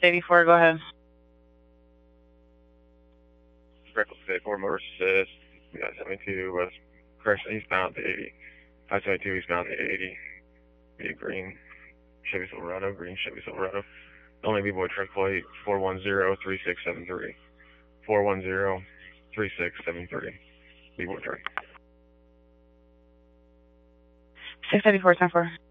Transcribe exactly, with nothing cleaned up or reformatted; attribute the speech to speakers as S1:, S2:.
S1: eighty-four, go ahead.
S2: Freckles eighty-four, motor assist. We got seventy-two, west, correction, eastbound to eighty. five seventy-two, eastbound to eighty. Be a green Chevy Silverado, green Chevy Silverado. Only B-boy truck plate four one zero three six seven three. four one zero three six seven three. B-boy truck.
S1: six eighty-four, ten four.